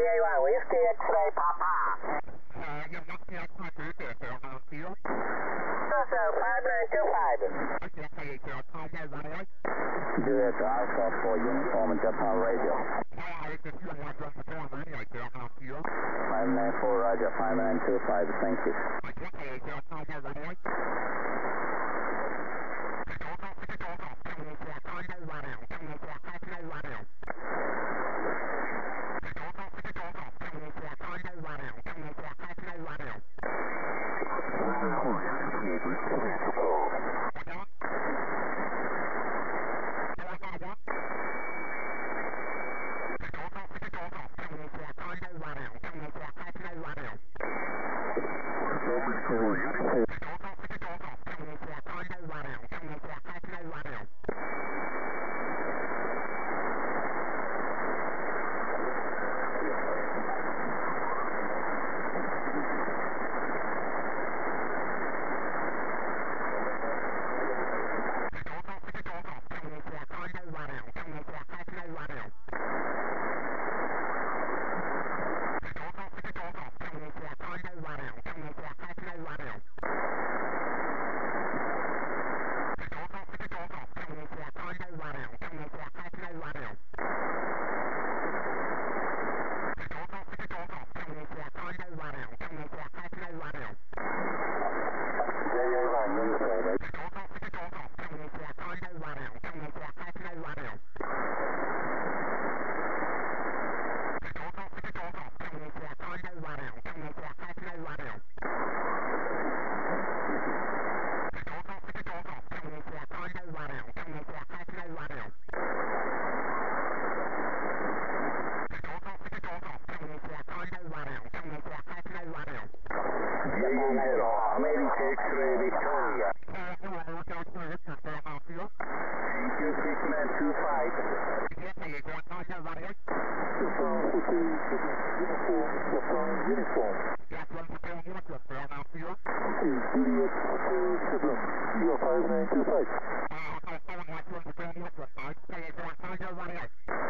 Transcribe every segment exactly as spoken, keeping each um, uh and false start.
A one, Whiskey X-ray, Papa. Uh, yeah, what's the outside route there, sir, on the field? Alpha five nine two five. Okay, K H R, Conway runway. Juliet Alpha for Uniform Japan Radio. Uh, it's a few more from Japan runway, sir, on the field. five nine four, Roger, five nine two five, thank you. Okay, K H R, Conway runway. X-ray Victoria. Uh, hello, look out for Richard, sir, on the field. two six nine two five. Okay, K H R, Conway runway. Uniform, uniform. Yeah, from Japan Northern, sir, on the field. Juliet seven, zero five nine two five. Uh, okay, seven one from Japan Northern, sir. K H R, Conway runway.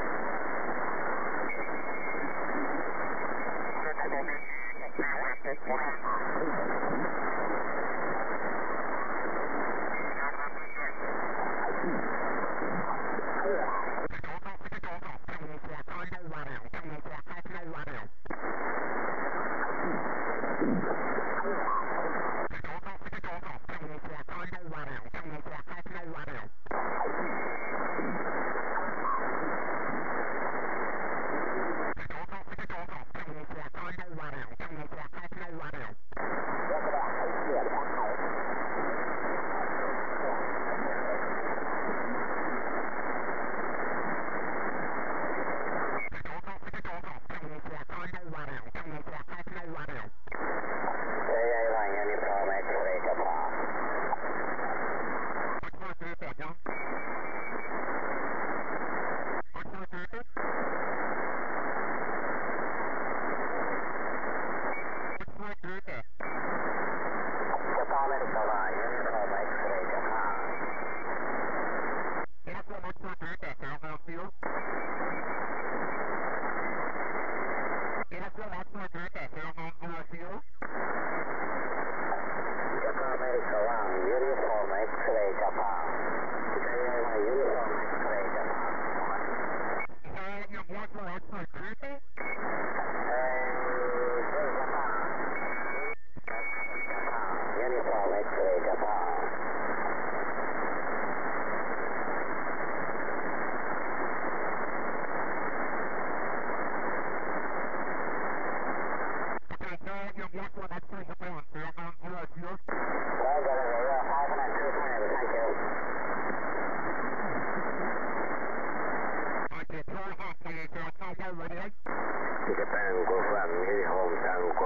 Japan confirm, uniform Tango.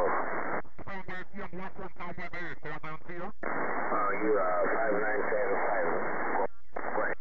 Oh, you are five nine seven five. Great.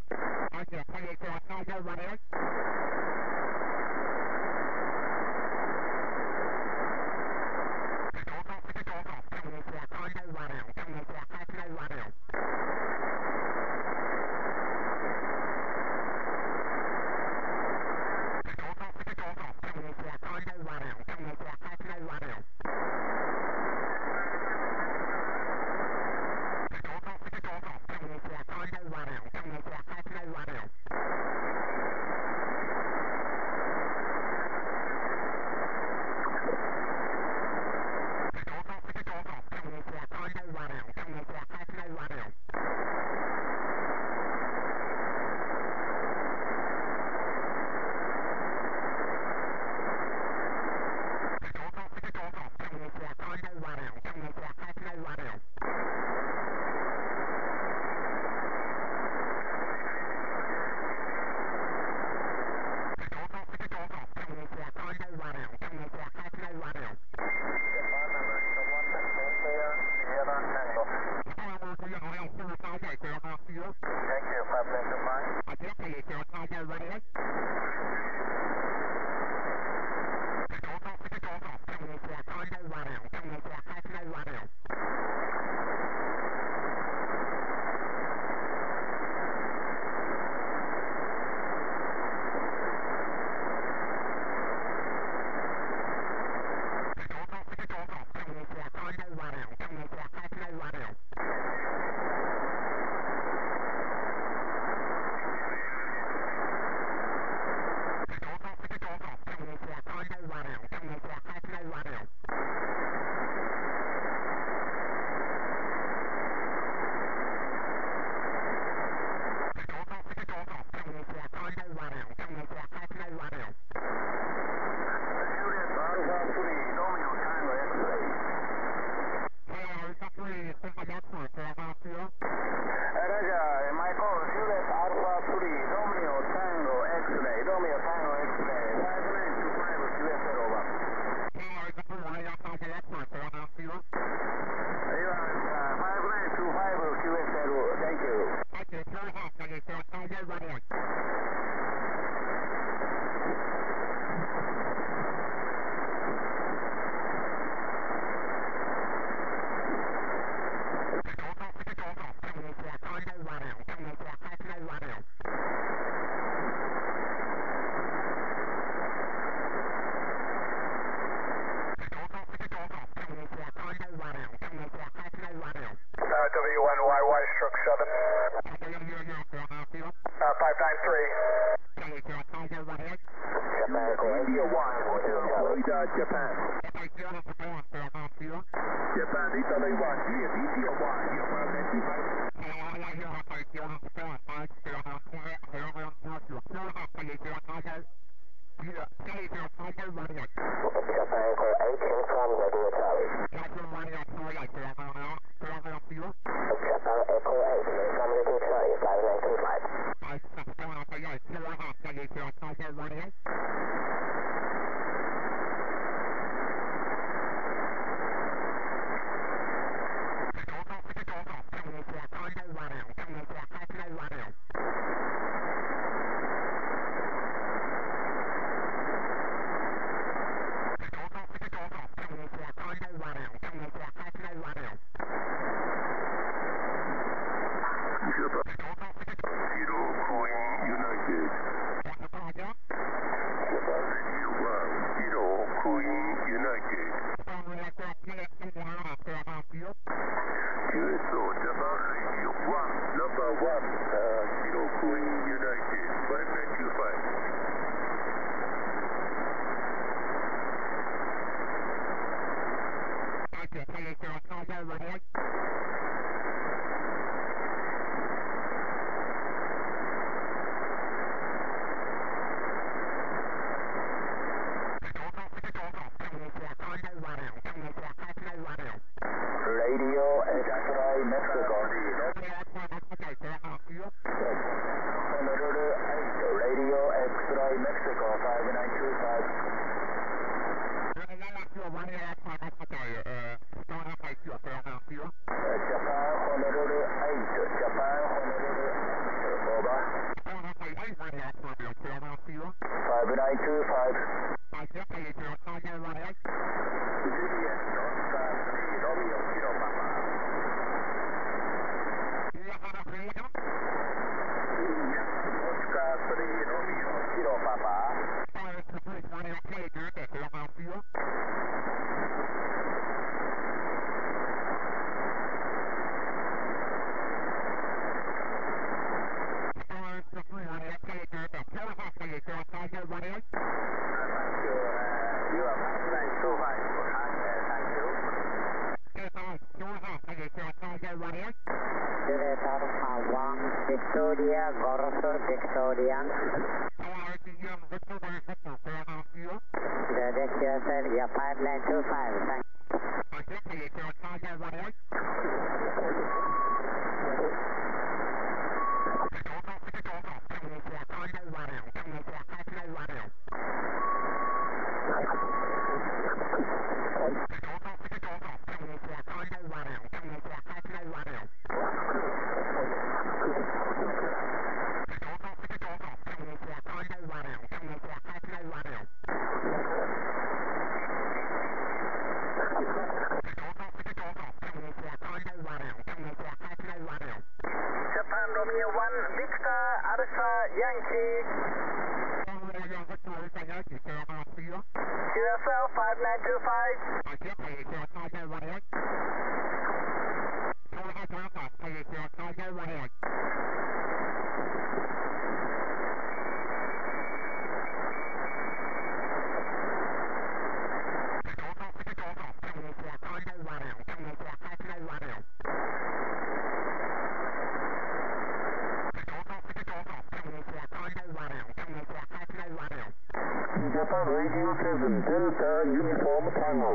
Japan Radio seven, Delta Uniform Tango.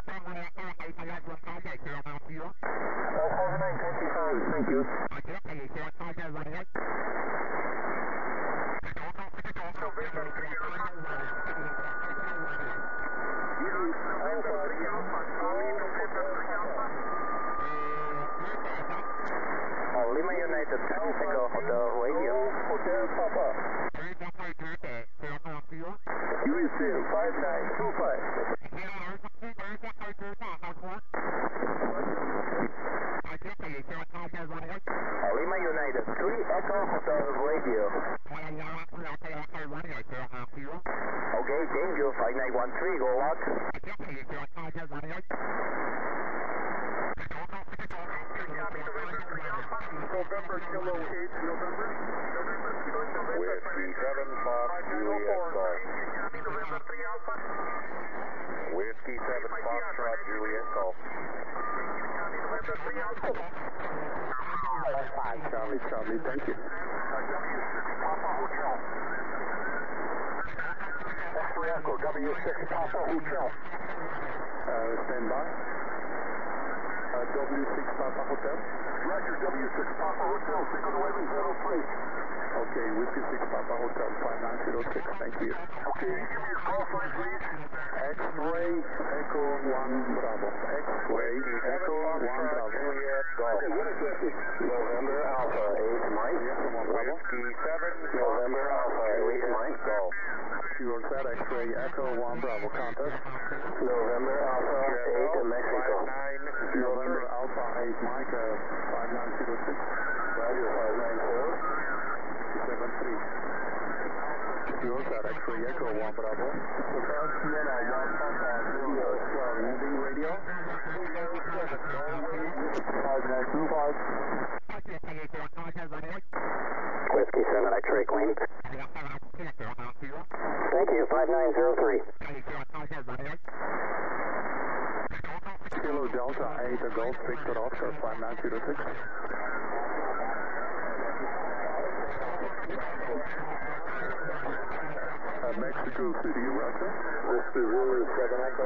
Alpha nine twenty-five, thank you. Lima United Technical Hotel Radio. Hotel Papa. U S A five nine two five. Lima United three Echo Hotel Radio. Okay, thank you. five nine one three, go out. November Kilo eight, November. Whiskey seven Fox Juliet Golf. Whiskey seven Foxtrot Juliet Golf. five Charlie Charlie, thank you. W six Papa Hotel. X-ray Echo, W six Papa Hotel. Uh, stand by. Uh, W six Papa Hotel. Roger, W six Papa Hotel, Ticket eleven zero three. Okay, Whiskey six Papa Hotel, five nine zero six, thank you. Okay, give me a call sign, please. X-ray Echo one Bravo. X-ray Echo one Bravo. Juliet Golf. Okay, what is that? November Alpha eight Mike. Whiskey seven November Alpha eight Mike Golf. Sure, set X-ray Echo one Bravo, contest. November Alpha eight Mexico. November Alpha eight Mike, uh, five nine zero six. Roger, five nine four. seven three. Sure, set X-ray Echo one Bravo. The first Sierra one Papa Zulu twelve, moving radio. five nine two five. Whiskey seven X-ray clean. Thank you, five nine zero three. Kilo Delta eight, Golf Victor Oscar, five nine zero six. Uh, Mexico City, Russia. Whiskey Zulu seven Echo.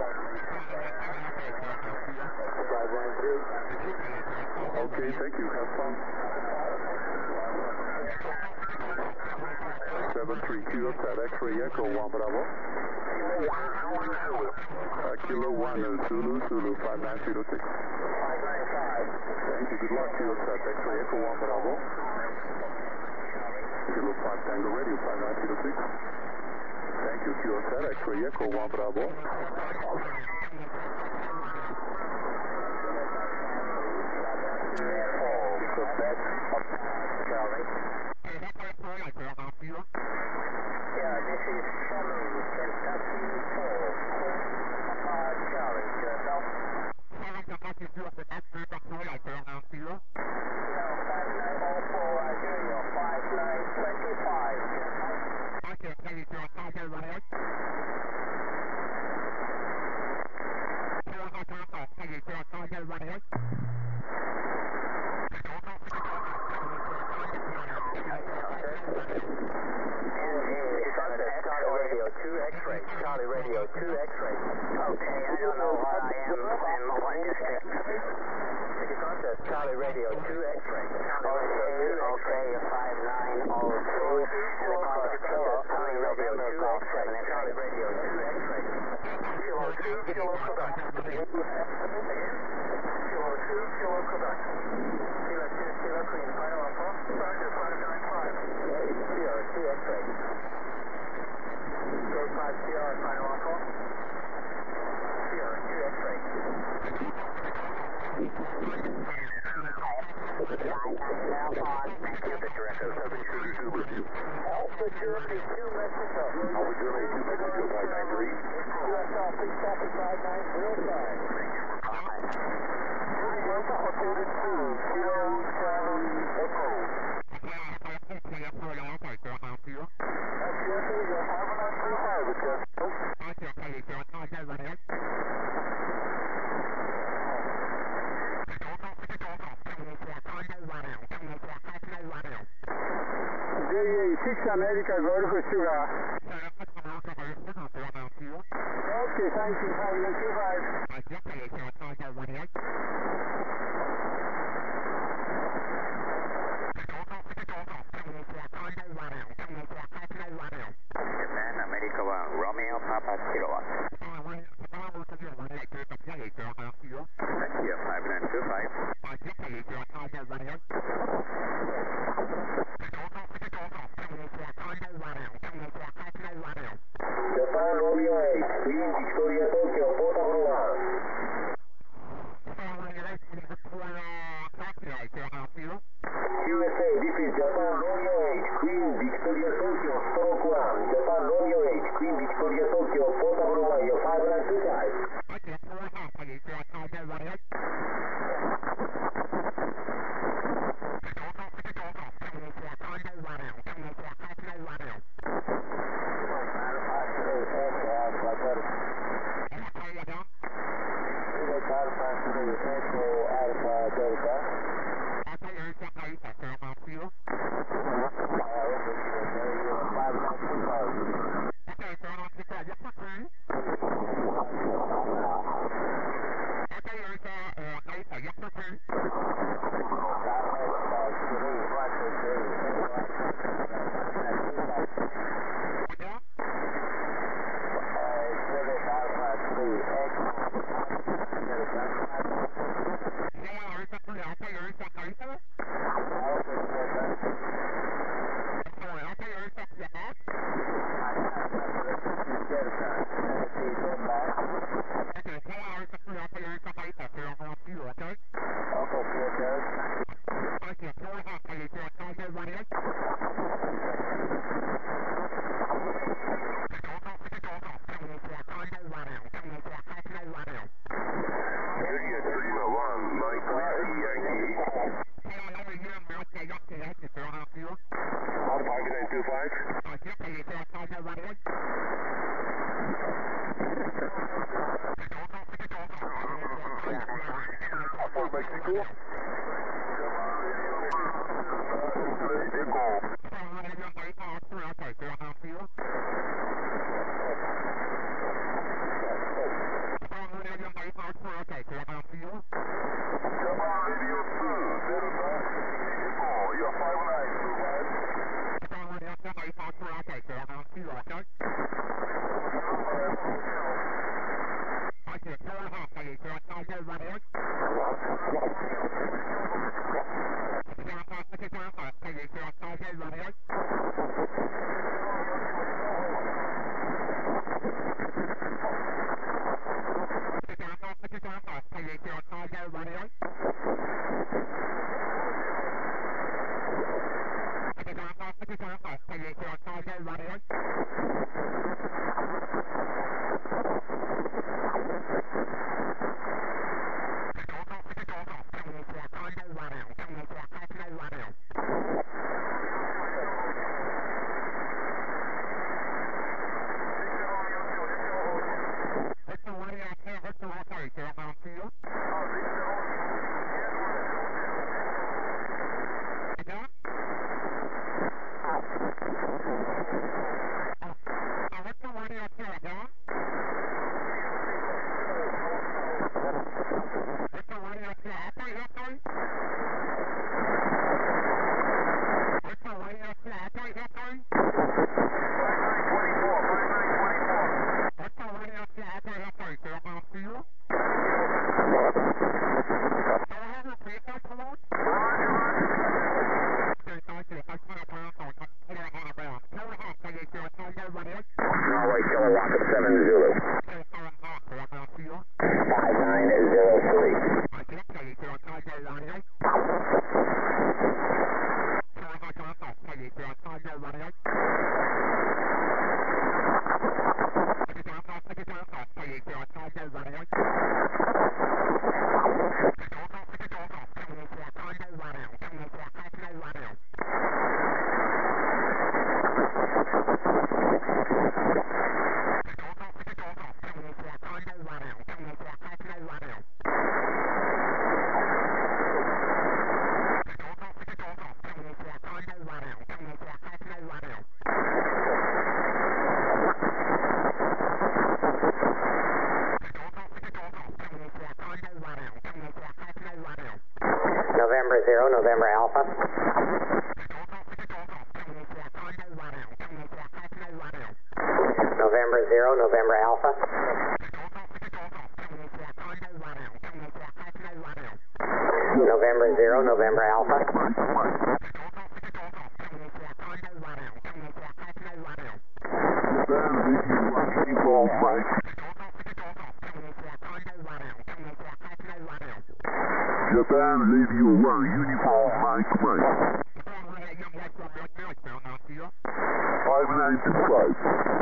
five nine three. Okay, thank you, have fun. seven three Q S at X-ray Echo one Bravo. Uh, Kilo one Zulu Zulu five nine zero six. five nine five. Thank you, good luck, Q S at X-ray Echo one Bravo. Kilo five Tango Radio five nine zero six. Thank you, Q S at X-ray Echo one Bravo. Quebec, Charlie. Yeah, this is Charlie, Kentucky four. Uh, Charlie, yourself? Yeah, five nine oh four, Roger, you're five nine twenty-five. two X-ray, Charlie Radio two X-ray. Okay, I don't know where I am in what district. City contest, Charlie Radio two X-ray. Okay, okay, five nine oh two, and the call is Kilo, Charlie Radio two X-ray, and Charlie Radio two X-ray. Kilo two, Kilo Quebec. Again? Kilo two, Kilo Quebec. Kilo two, Kilo Queen, final alpha. Roger, five nine five. Kilo two X-ray. Go five C R, final alpha. Sierra two X-ray. Alpha Echo seven two Uber. Alpha Germany two Mexico. Alpha Germany two Mexico five nine three. U S L please copy five nine zero five. Alpha Hotel two, Kilo Charlie Echo. J A six America Golf Sugar. Okay, thanks. You call you two five. I just say it's your time over here. Japan, America one, Romeo Papa Kilowatt. Here, five nine two five. Japan Romeo eight, Queen Victoria Tokyo, portable one. U S A, this is Japan Romeo eight, Queen Victoria Tokyo, stroke one. Japan Romeo eight, Queen Victoria Tokyo, portable one, your five nine two five. zero, November Alpha. November zero, November Alpha. November zero, November Alpha. Japan Radio one, uniform Mike Mike. five nine two five.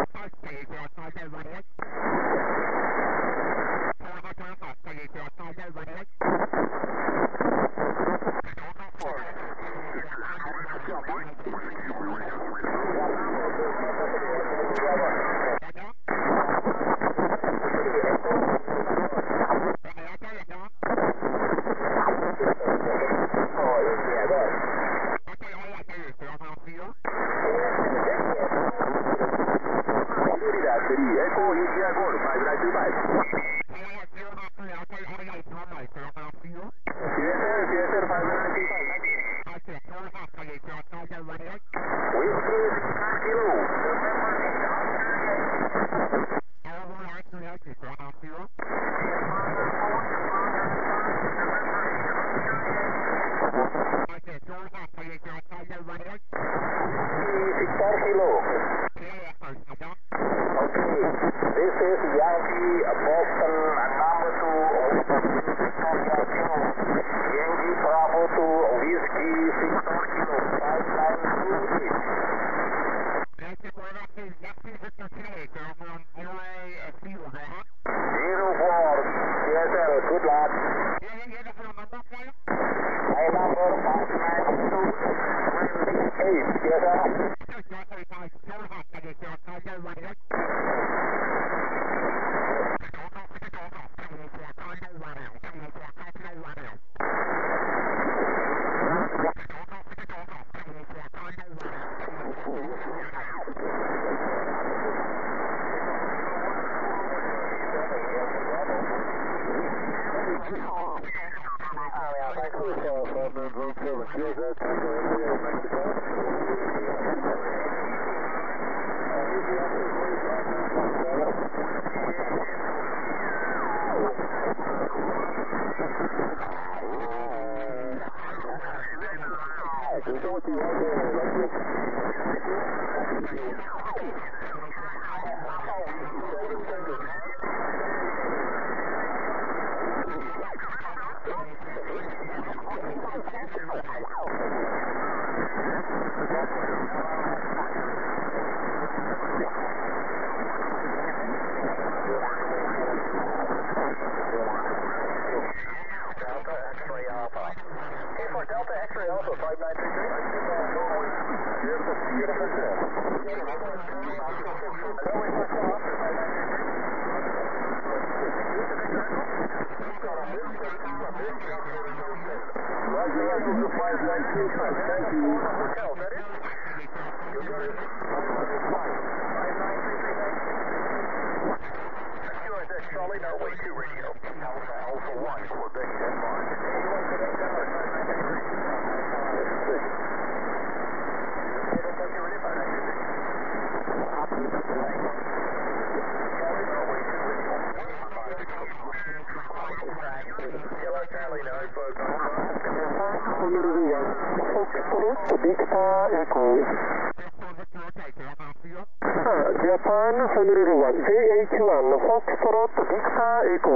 Japan Honolulu one, J H one, Foxtrot Victor Echo.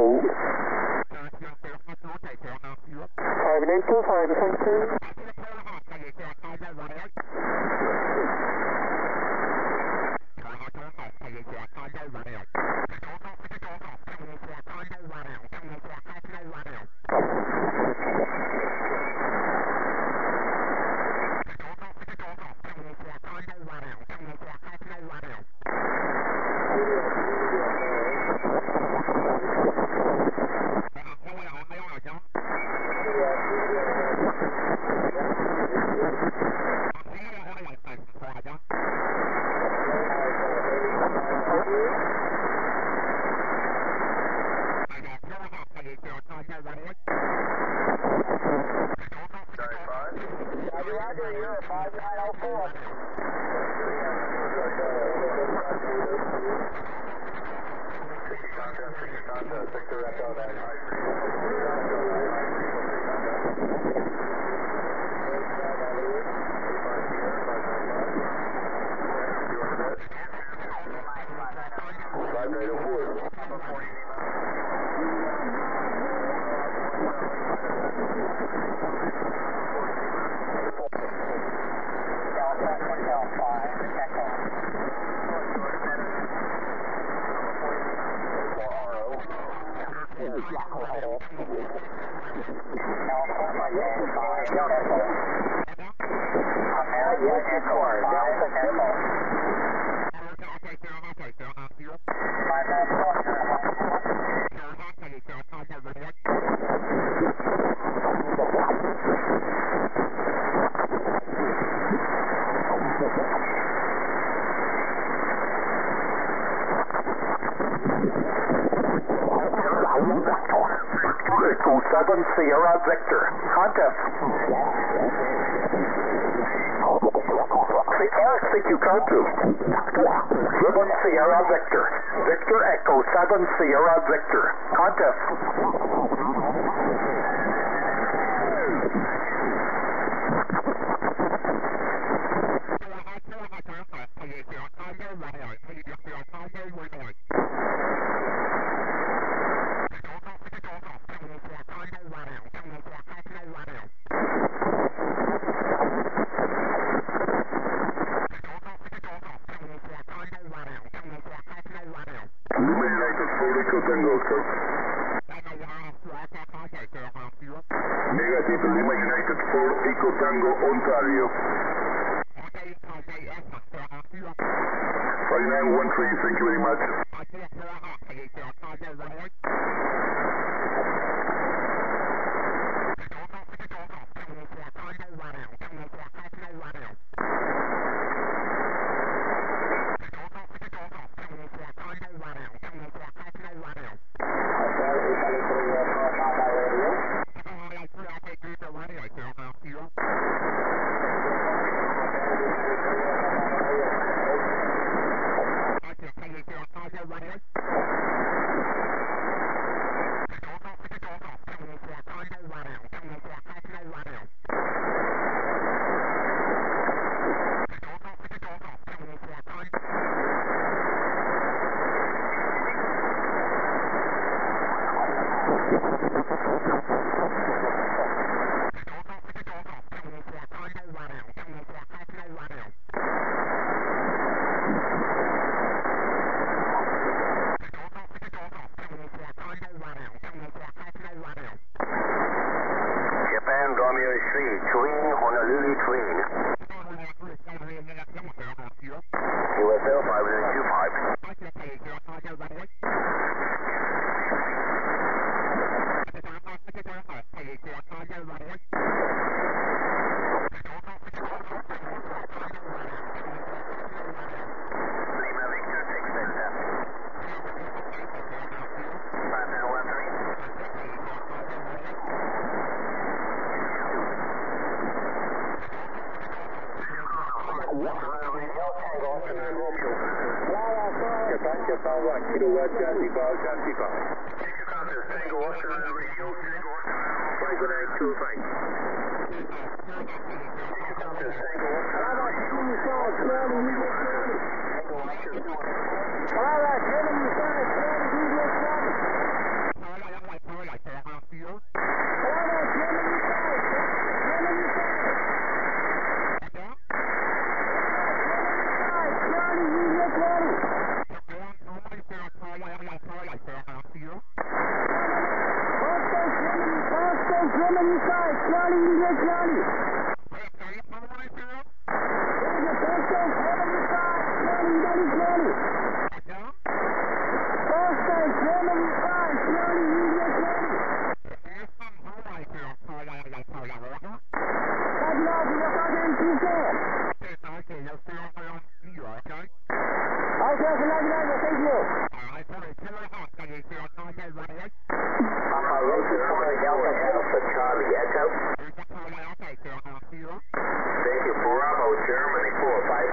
five nine two five, thank you. Sorry, contest, Victor Echo, that high Southern Sierra Victor. Contest. C Q Contu. Southern Sierra Victor. Victor Echo Southern Sierra Victor. Contest. Negative Lima United for Eco Tango, Ontario. five nine one three, thank you very much.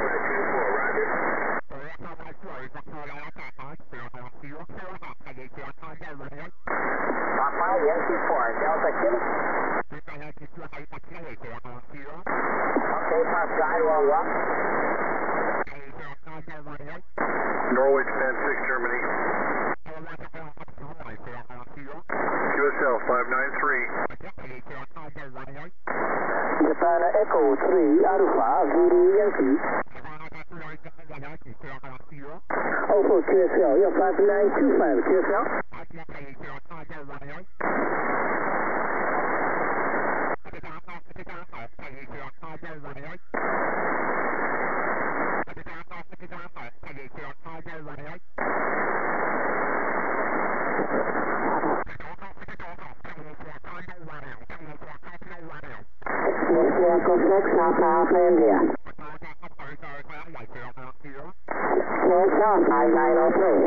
Roger. Papa Yankee four, Delta Kilo. Okay, pass guide one one. Norwich ten six, Germany. Q S L five nine three. Japan Echo three Alpha Zulu Yankee. Oh, for Q S L, yeah, five nine two five, Q S L. Echo six, Alpha Alpha India. Q S L five nine oh three.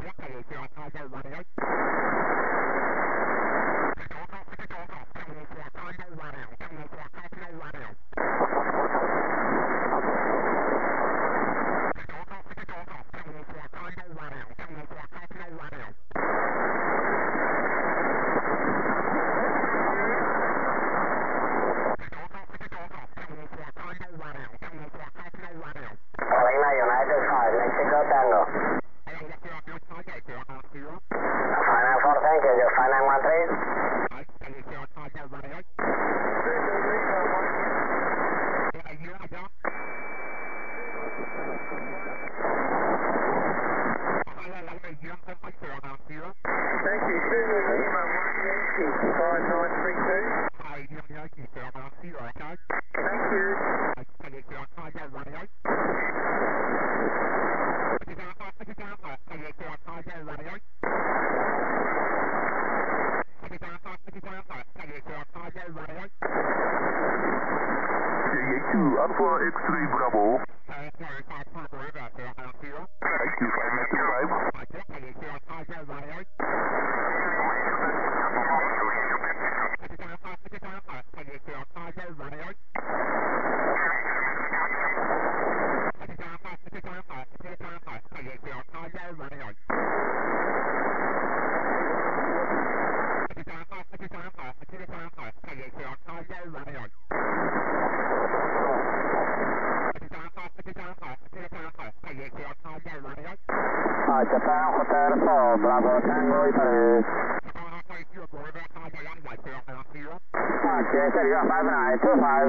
Lima United five, Mexico Tango. five nine four, thank you, five nine one three. Thank you, Lima one Yankee five nine three two. Thank you. two Alpha X-ray Bravo. Thank you, five nine two five. Japan Hotel four, Bravo Tango Italy. Okay, so you are five nine two five.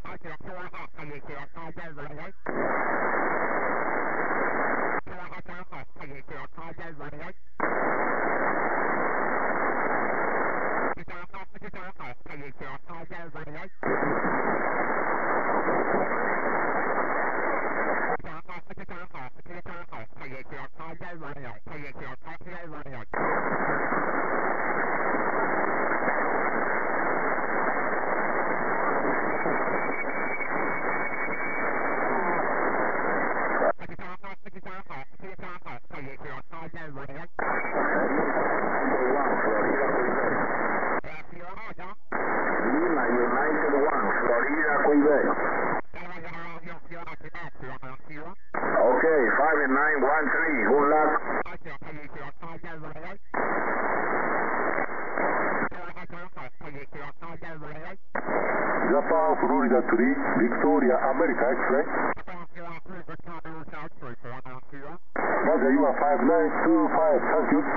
Lima United one, Florida Quebec. Okay, five nine one three, good luck. Japan Florida three, Victoria America X-ray. Roger, you are five nine two five, thank you.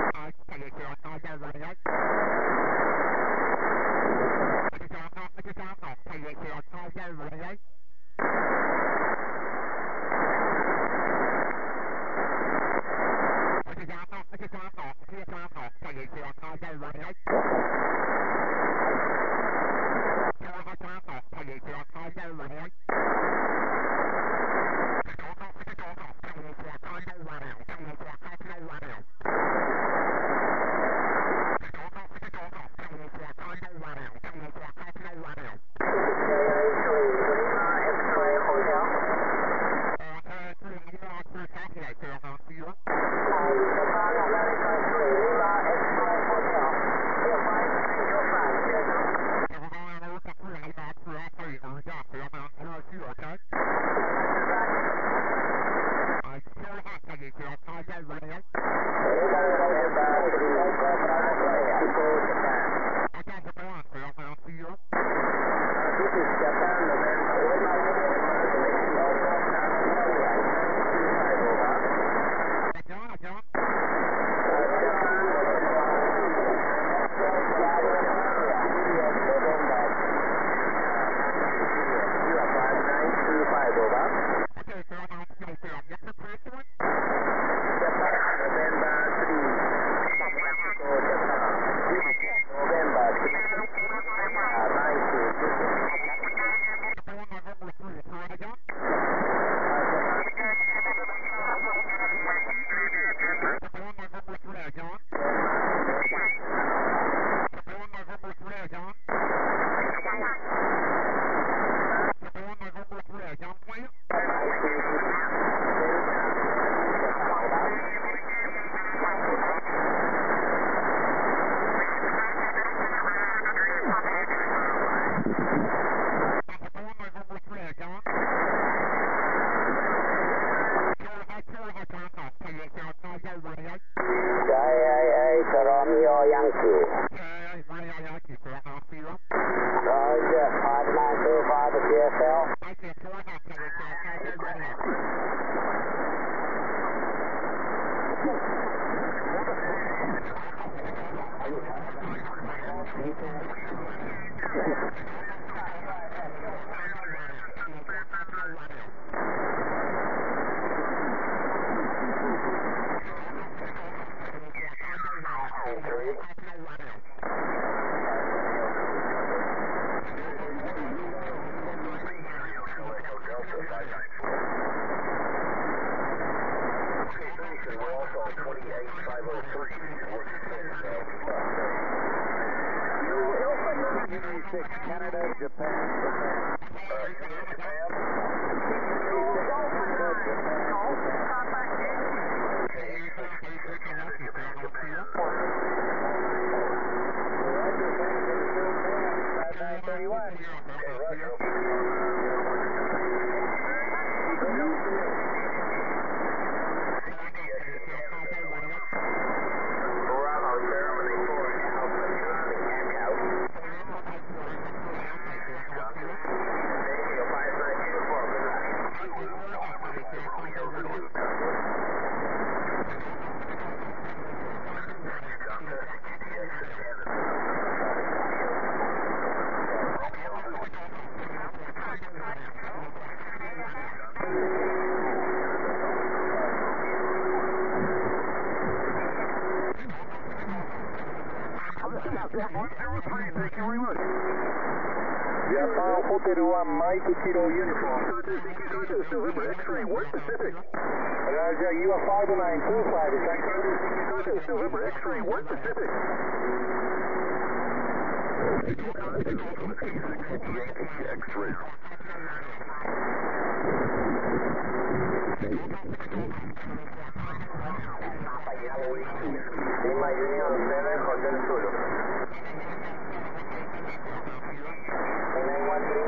eight Romeo Yankee. Roger, five nine two five Q S L. Canada, Japan, Japan. Thank you very much. Japan Hotel one, Mike Kilo Uniform. November X-ray one Pacific. Roger, you are five nine two five, thank you. November X-ray one Pacific. Yankee X-ray. Lima Union seven, Hotel Zulu. nine one three.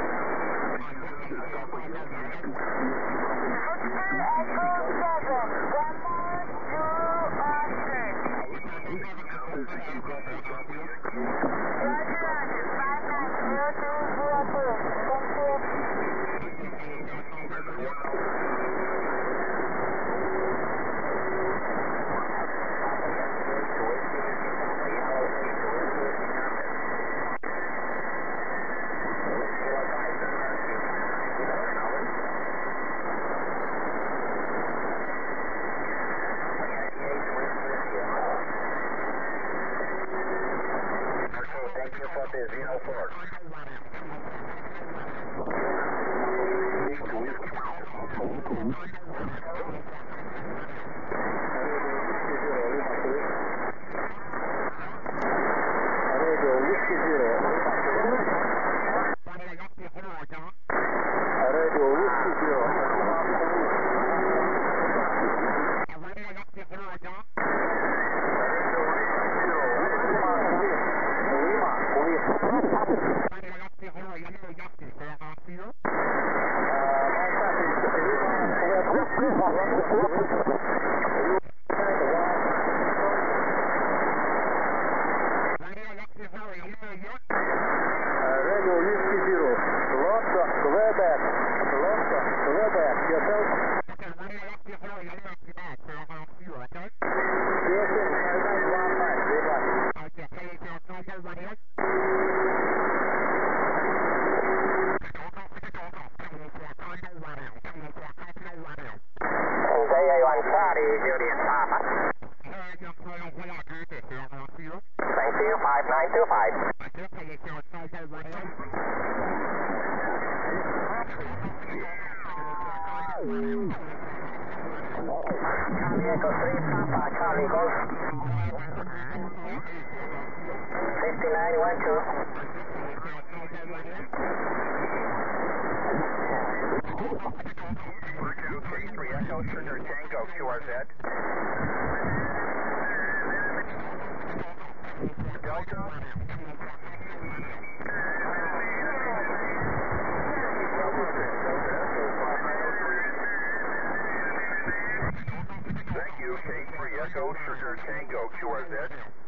Thank you, K three Echo, Sugar Tango, Q R Z.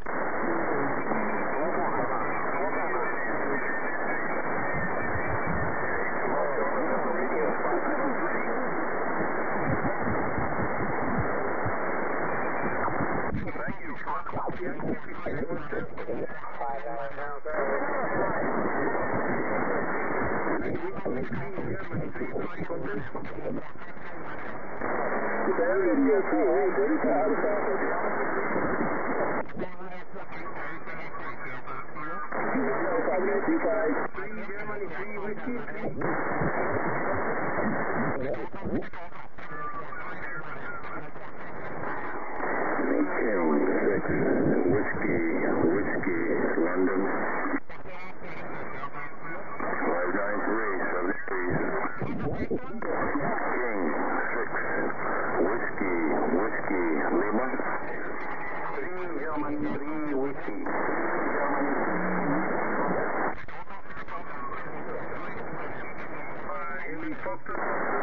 Thank you. five nine now, Radio two, Delta Alpha. five nine two five. King six, Whiskey, Whiskey, London. five nine three, seven three. King six, Whiskey, Whiskey, Lima. three, German, three, Whiskey. German. Helicopter.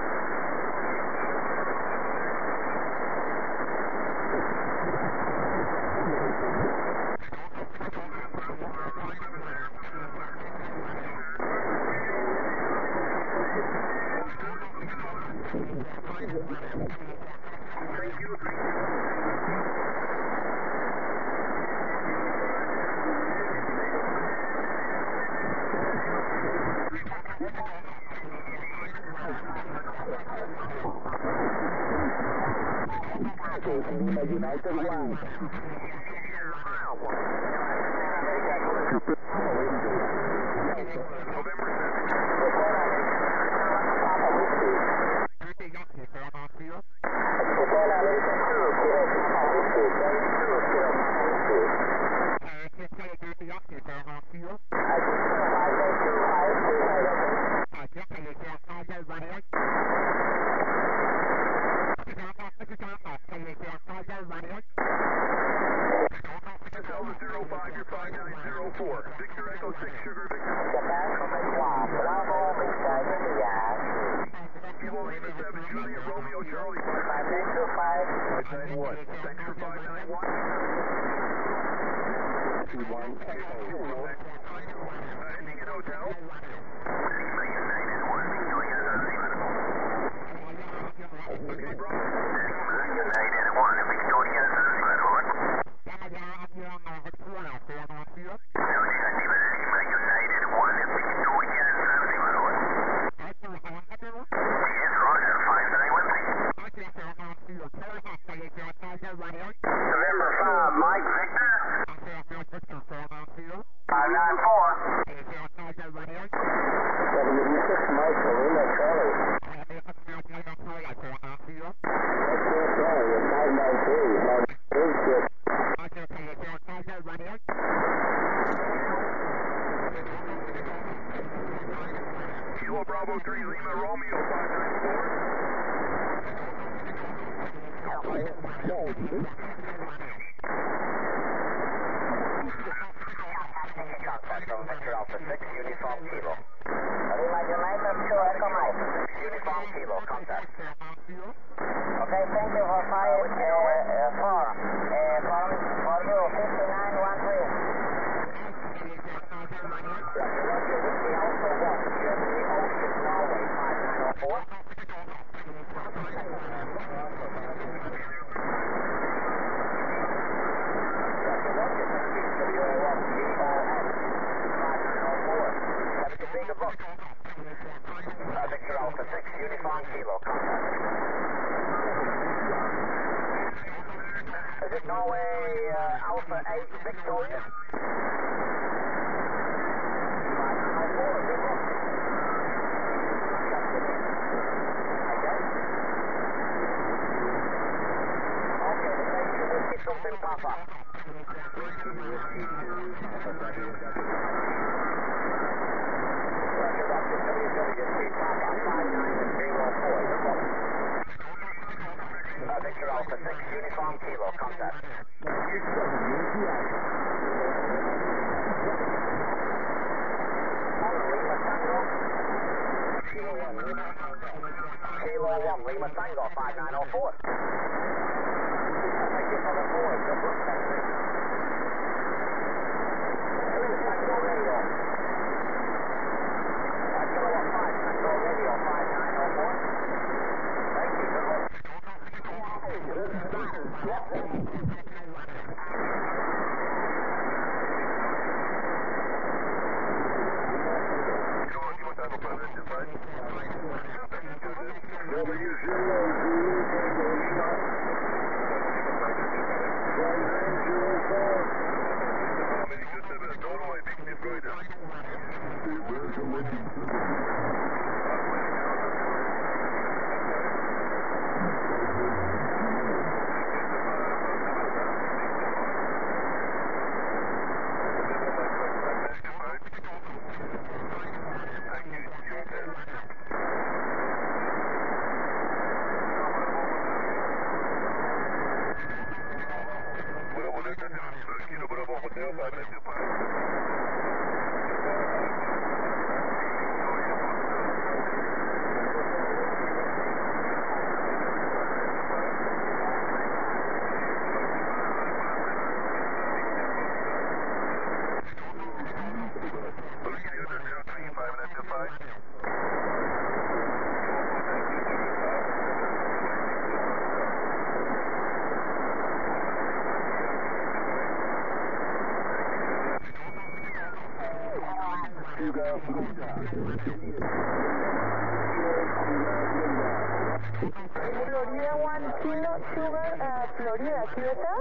Thank you. United one. Victor Echo six, Sugar Victor. Bravo, Victor, Kilo Lima seven, Juliet Romeo Charlie. five nine two five. five nine one. Thanks for five nine one. one. Uh, Indian Hotel. United one, Victoria Zanzibar. Okay, Bravo. United one, Victoria Zanzibar. November five, Mike Victor. five nine four. seventy-six, Mike, Lima Charlie. five nine three, Kilo Bravo three, Lima Romeo five nine four. Contact from Victor Alpha six, Uniform Kilo. Lima United two, Echo Mike. Uniform Kilo, contact. Okay, thank you for five, uh, uh, four. Uh, for, for you, fifty-nine one three. Roger, Roger, Whiskey Alpha one, Germany, Ocean, Norway, five nine oh four. Good luck. Uh, Victor Alpha six, Uniform Kilo, contact. Is it Norway uh, Alpha eight, Victoria? five nine oh four, good luck. Okay. Okay, the station Whiskey something Papa. Whiskey, Whiskey two, Roger, Roger, W W three Papa, five nine zero four, good luck. Uh, Victor Alpha six, Uniform Kilo, contact. Lima Tango. Kilo one, Lima Tango. Kilo one, Lima Tango, five nine oh four. thank you for the forward. Good luck, Texas. Please, Central Radio. Uh, Kilowatt five, Central Radio, five nine oh four. Thank you, good luck. W zero Zulu Tango Lima. one nine zero four. Florida one Kilo Sugar, uh, Florida, Kyoto.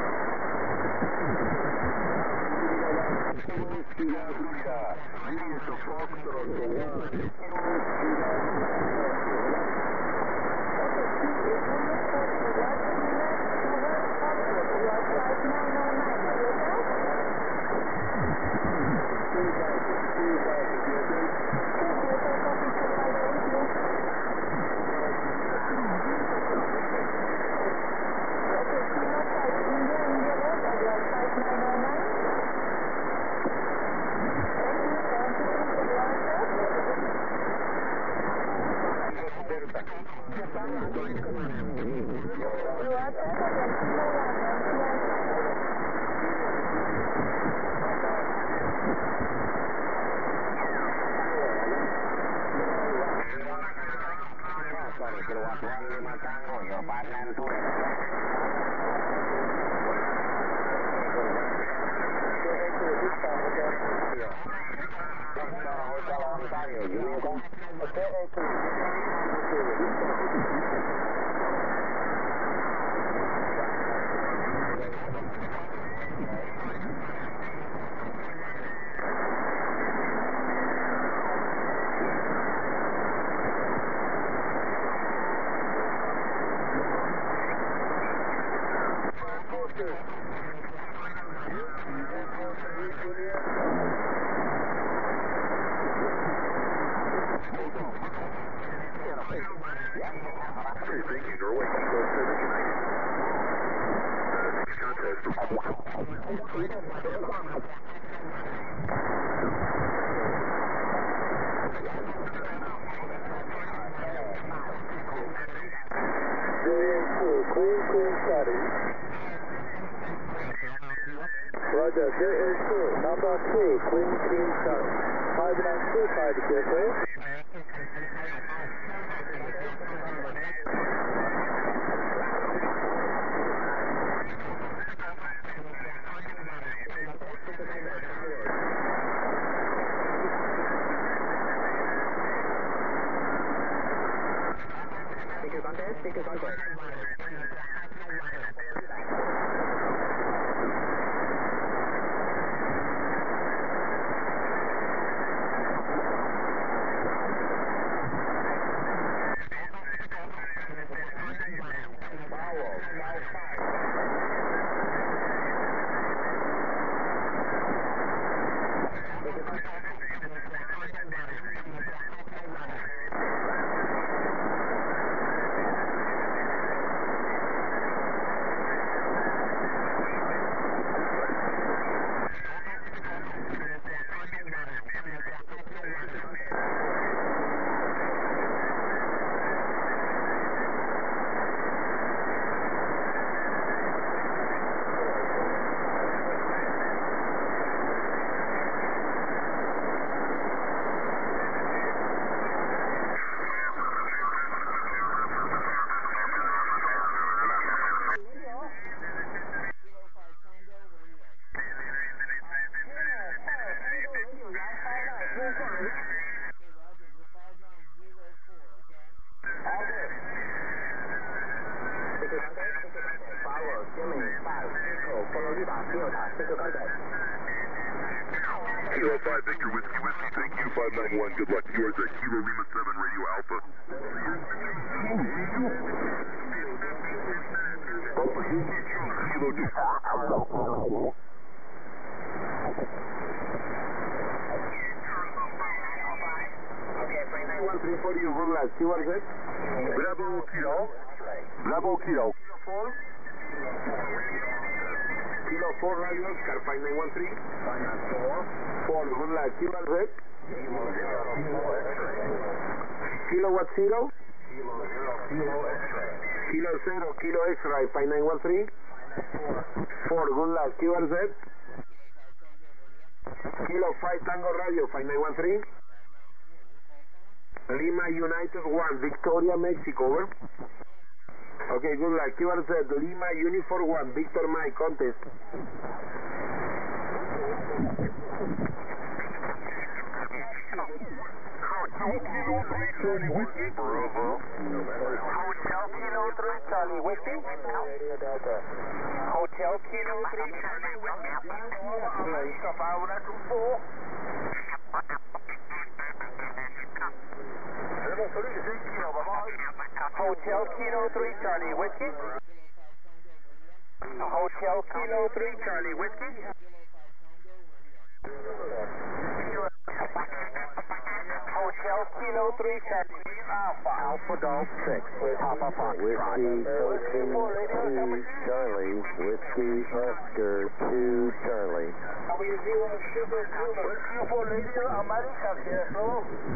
Roger, J A two, number two, Queen King Charlie. five nine two five, J K. Speakers on deck, speakers on deck. Kilo five, Victor Whiskey Whiskey, thank you, five nine one, good luck. You are the Kilo Lima seven, Radio Alpha. Kilo two. Okay, three nine one three What do you run last? Q, what is it? Bravo Kilo. Bravo Kilo. Kilo four radio, Scar five nine one three. four, good luck. Q, what is it? Kilo what zero? Kilo zero, Kilo X-ray five nine one three. four, good luck. Q, what is it? Kilo five Tango Radio five nine one three. Lima United one, Victoria, Mexico, over. Okay, good luck. Q R Z, Lima Uniform one, Victor Mike, contest. Hotel Kilo three Charlie Whiskey. Bravo. Hotel Kilo three Charlie Whiskey. Hotel Kilo three Charlie Whiskey. Five one two four. Hotel Kilo three Charlie Whiskey. Hotel Kilo three Charlie Whiskey. Hotel Kilo three Charlie Alpha. Alpha Golf six, Papa Foxtrot. Whiskey two Charlie, Whiskey Oscar two Charlie. Whiskey for Radio America, yes, no?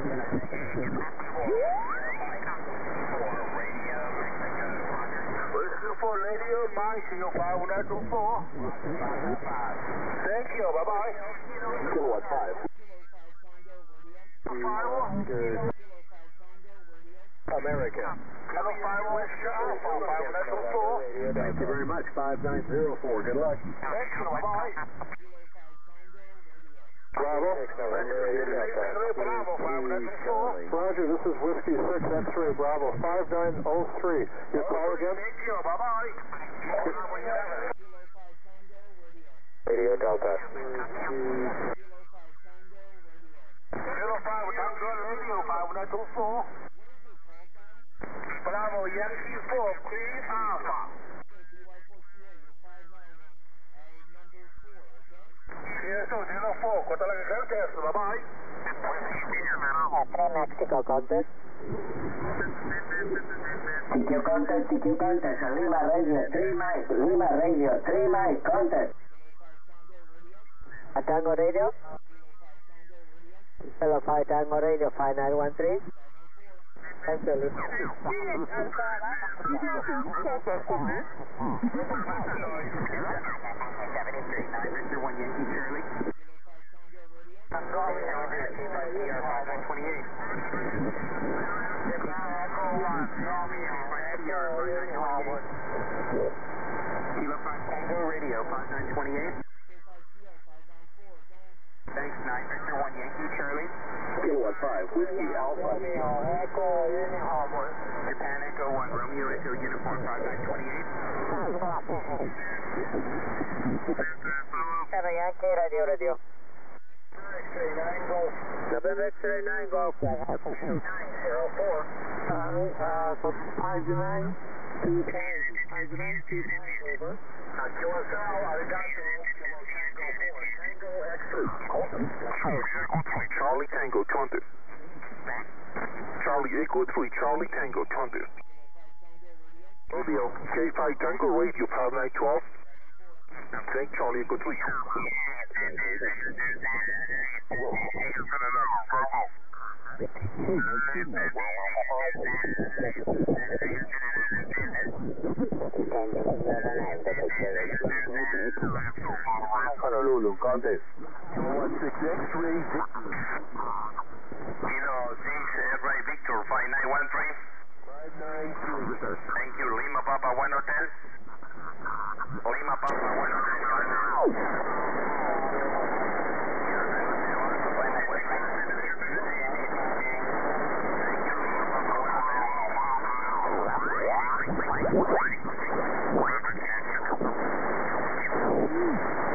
Whiskey for Radio Mexico, five one two four. Thank you, bye-bye. Kilowatt five. America. Thank you very much, five nine zero four. Good luck. Thank you, bye-bye. Bravo. Roger, this is Whiskey six X-ray Bravo, five nine zero three. Your call again? Thank you, bye-bye. Radio Delta. Kilo five Tango Radio five one two four. Bravo Yankee four, Queen Alpha. Yes, so Kilo four, cuánto la que test, bye bye. Mexico contest. T Q contest, T Q contest, Lima Radio three Mike, Lima Radio three Mike contest. A Tango Radio. Hello, five Tango Radio five nine one three. Thank you, Lima. seventy-three, nine Victor one Yankee Charlie. five nine twenty-eight. Kilo five Tango Radio five nine twenty-eight. Thanks, nine Victor one Yankee Charlie. Kilowatt five, Whiskey Alpha. Japan Echo one Romeo Echo Uniform five nine twenty-eight. Seven Yankee Radio Radio. X-ray nine Golf. November X-ray nine Golf. nine zero four. Five nine two ten. Five nine two ten. Over. Q S L, Arigato. Tango X-ray. Charlie Tango, Trumpet. Charlie Echo three, Charlie Tango, Trumpet. Romeo, K five Tango Radio, five nine twelve. Thank Charlie Echo three. Honolulu, contest. one six X-ray Victor. Kilo six X-ray Victor five nine one three. five nine three. Thank you, Lima Papa one Hotel. Lima Papa one Hotel. Thank you.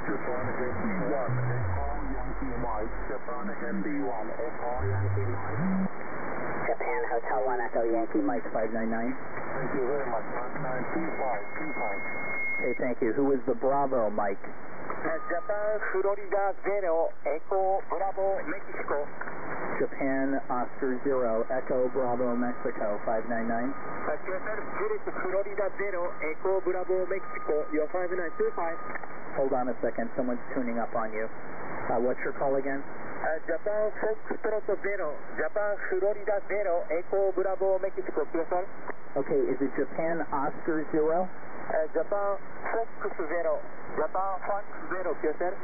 Japan M B one, Echo Yankee Mike, Japan M B one, Echo Yankee Mike. Japan Hotel one Echo Yankee Mike five nine nine. Thank you very much, nine nine two five, two five. Okay, thank you. Who is the Bravo, Mike? Japan Florida Zero, Echo Bravo Mexico. Japan Oscar Zero, Echo Bravo Mexico five nine nine. Japan Zurich Florida Zero, Echo Bravo Mexico, your five nine two five. Hold on a second, someone's tuning up on you. Uh, what's your call again? Uh, Japan Foxtrot Zero, Japan Florida Zero, Echo Bravo Mexico, Q S L. Okay, is it Japan Oscar Zero? Uh, Japan Fox Zero, Japan Fox Zero, Q S L.